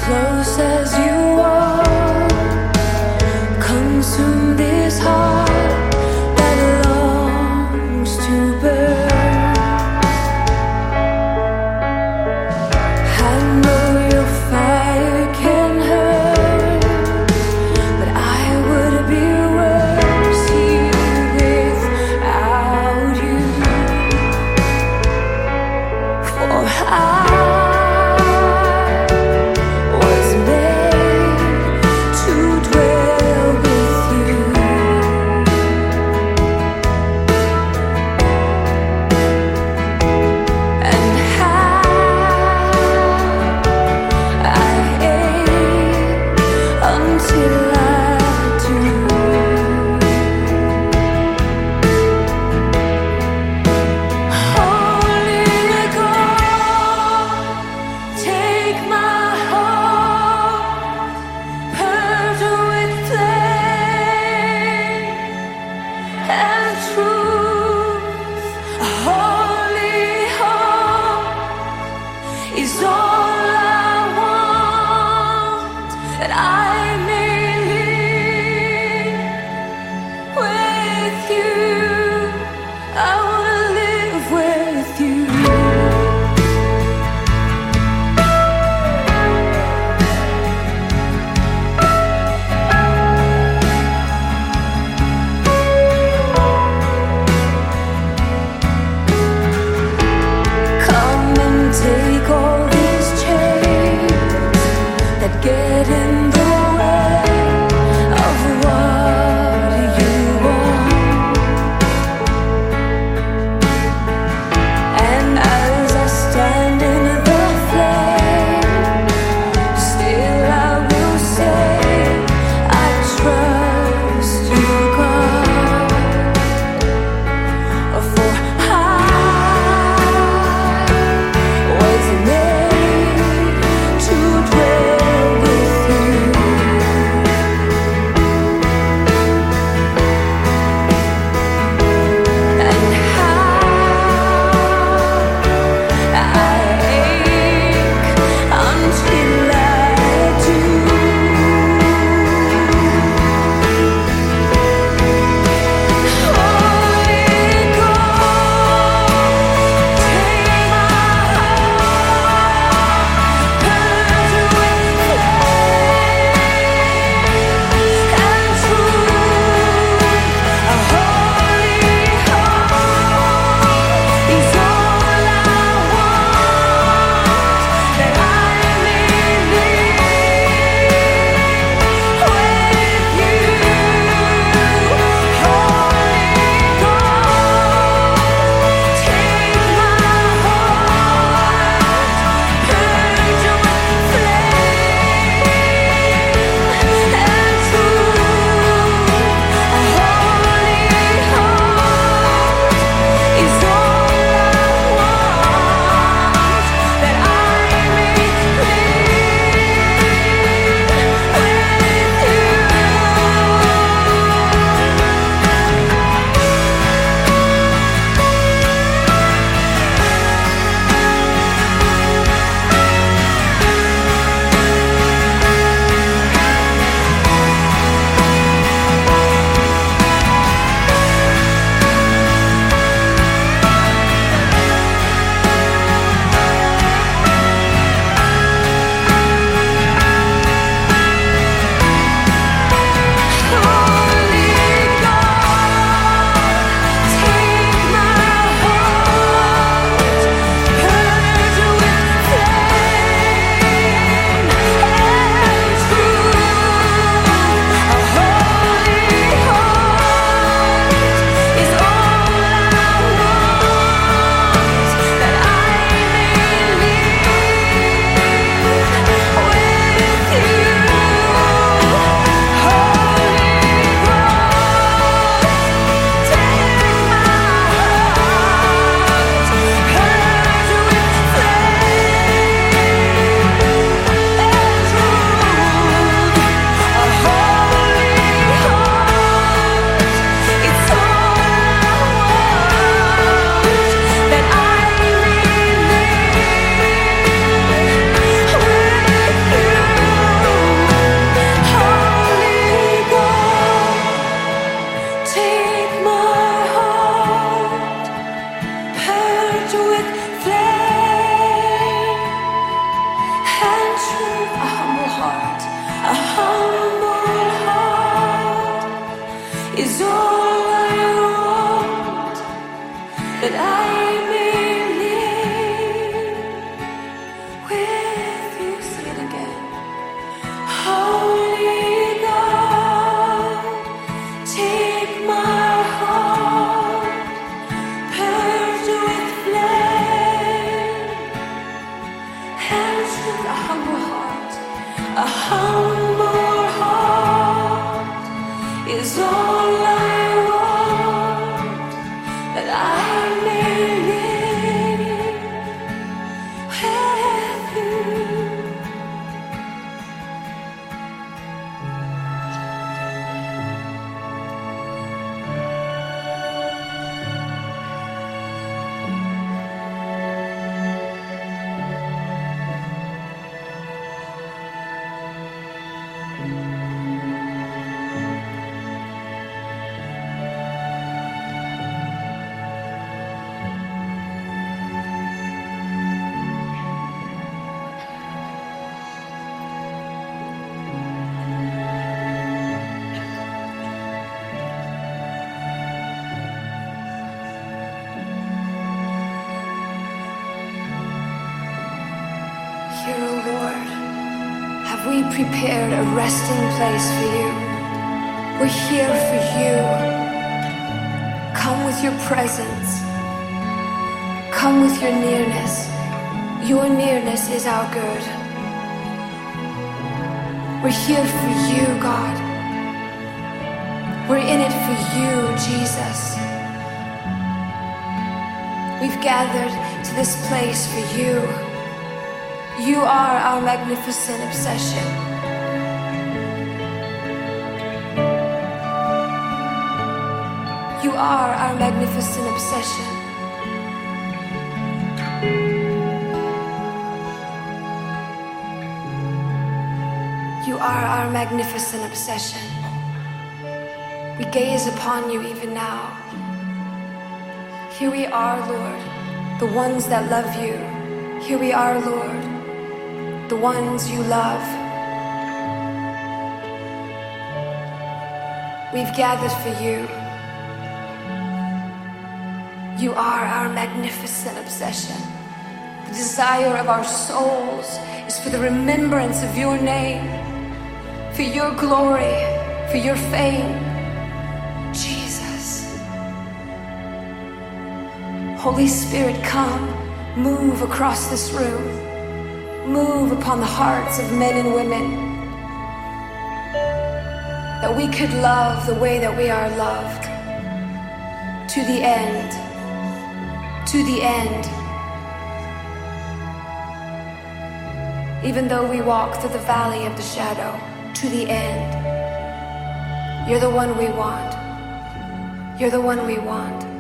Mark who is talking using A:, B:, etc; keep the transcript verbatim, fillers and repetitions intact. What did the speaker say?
A: close as you are, consume this heart that longs to burn. I know your fire can hurt, but I would be worse here without you. For I was made humble heart, a humble heart is all I want, that I may live with you. Here, O Lord, have we prepared a resting place for you. We're here for you. Come with your presence. Come with your nearness. Your nearness is our good. We're here for you, God. We're in it for you, Jesus. We've gathered to this place for you. You are our magnificent obsession. You are our magnificent obsession. You are our magnificent obsession. We gaze upon you even now. Here we are, Lord, the ones that love you. Here we are, Lord, the ones you love. We've gathered for you. You are our magnificent obsession. The desire of our souls is for the remembrance of your name, for your glory, for your fame. Jesus. Holy Spirit, come, move across this room. Move upon the hearts of men and women, that we could love the way that we are loved, to the end, to the end. Even though we walk through the valley of the shadow, to the end. You're the one we want. You're the one we want.